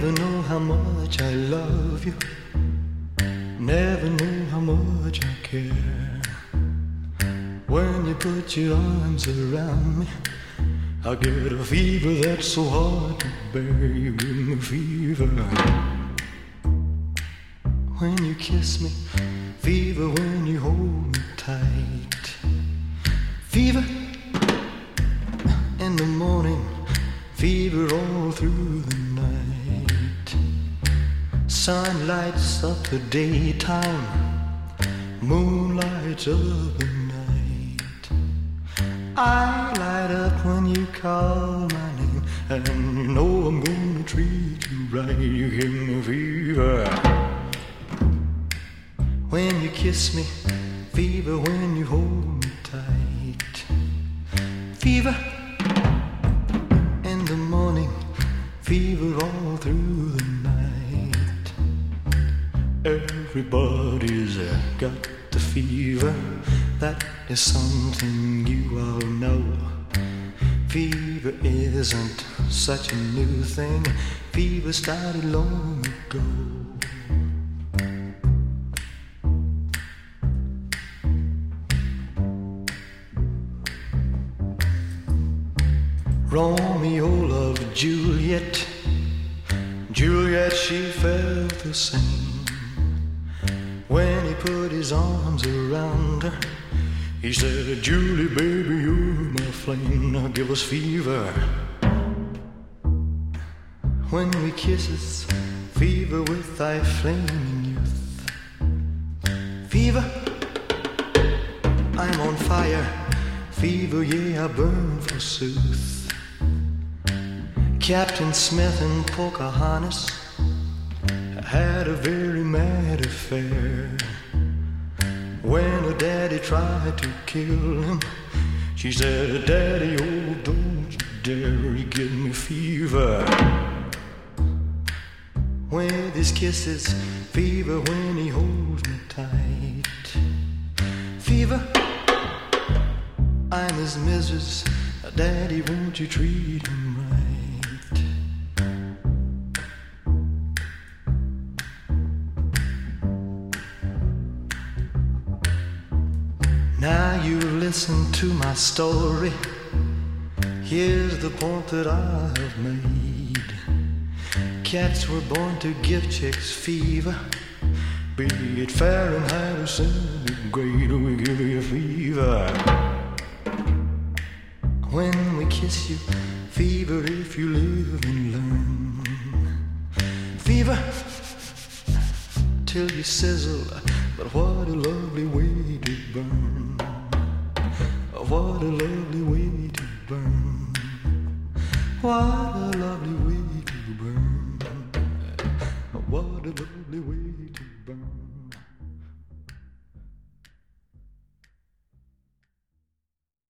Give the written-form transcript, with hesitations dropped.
Never know how much I love you. Never know how much I care. When you put your arms around me, I get a fever that's so hard to bear. You give me fever when you kiss me, fever when you hold me tight, fever in the morning, fever all through the night. Sun lights up the daytime, moon lights up the night. I light up when you call my name, and you know I'm gonna treat you right. You give me fever when you kiss me, fever when you hold me tight, fever in the morning, fever all through the night. Everybody's got the fever, that is something you all know. Fever isn't such a new thing, fever started long ago. Romeo loved Juliet, Juliet she felt the same. When he put his arms around her, he said, Julie, baby, you're my flame, now give us fever. When we kisses, fever with thy flaming youth. Fever, I'm on fire, fever, yeah, I burn forsooth. Captain Smith and Pocahontas had a very mad affair. When her daddy tried to kill him, she said, Daddy, oh, don't you dare, you give me fever. With his kisses, fever when he holds me tight. Fever, I'm his missus, Daddy, won't you treat him right? Now you listen to my story. Here's the point that I have made. Cats were born to give chicks fever, be it Fahrenheit or centigrade, we give you fever. When we kiss you, fever if you live and learn. Fever till you sizzle, but what a lovely way to burn. What a lovely way to burn. What a lovely way.